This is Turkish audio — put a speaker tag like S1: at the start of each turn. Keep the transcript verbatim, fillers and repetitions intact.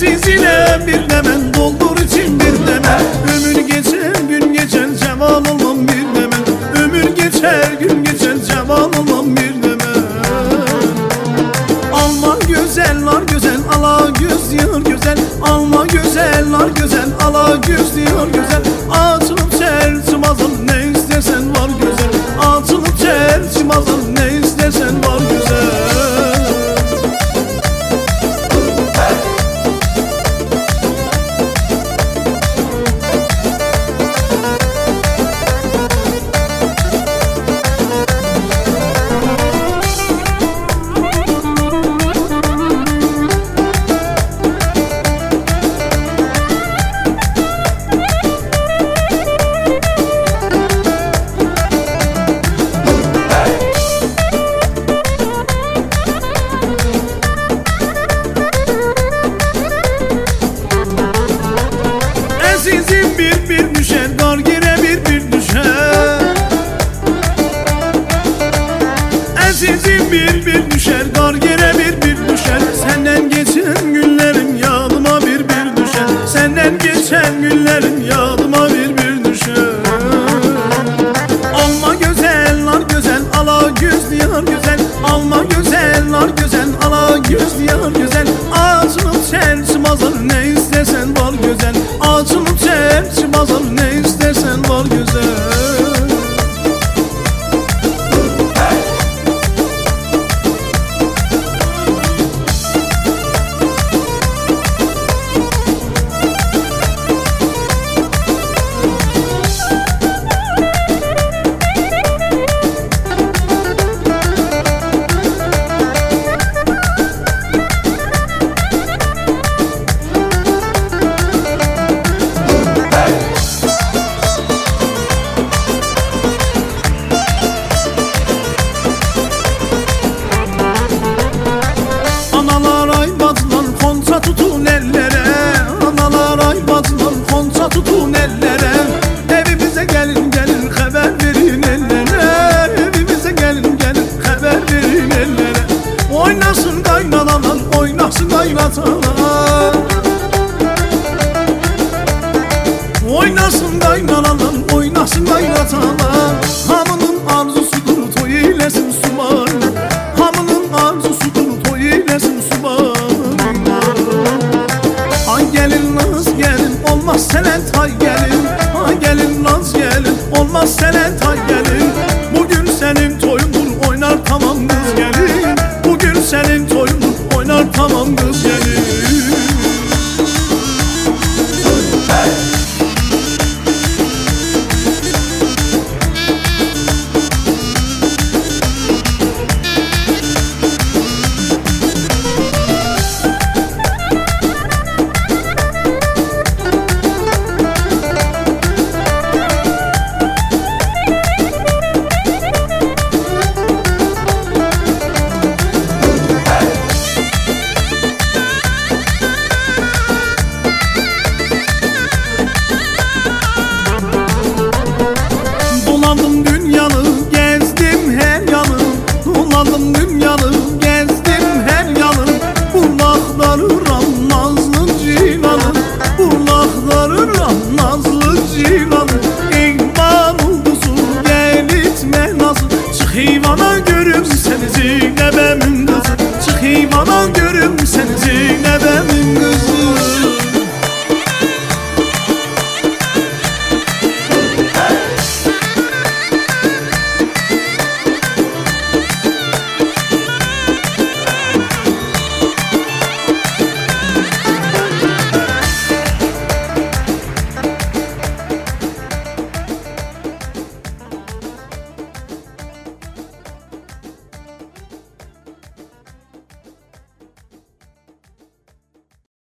S1: Ezizine bir demen doldur için bir demen. Ömür geçer gün geçer ceval olmam bir demen. Ömür geçer gün geçer ceval olmam bir demen. Alma güzeller güzel ala göz diyor güzel. Alma güzeller güzel ala göz diyor güzel. Açılıp çerçim azam ne istersen var güzel. Açılıp çerçim azam ne istersen var güzel. Azizim bir bir düşer, dar gire bir bir düşer. Azizim bir bir düşer, dar gire bir bir düşer. Senden geçen günlerim yadıma bir bir düşer. Senden geçen günlerim yadıma bir bir düşer. Alma güzeller güzel, ala göz diyor güzel. Alma güzeller güzel, ala göz diyor güzel. Açılıp çerçim azar ne istersen var güzel. Açılıp çerçim azar ne istersen var güzel. Tutun ellere, analar ay bacılar konça tutun ellere. Evimize gelin gelin haber verin ellere. Evimize gelin gelin haber verin ellere. Oynasın kaynanalar, oynasın kaynatalar. Oynasın kaynanalar, oynasın kaynatalar. Hamının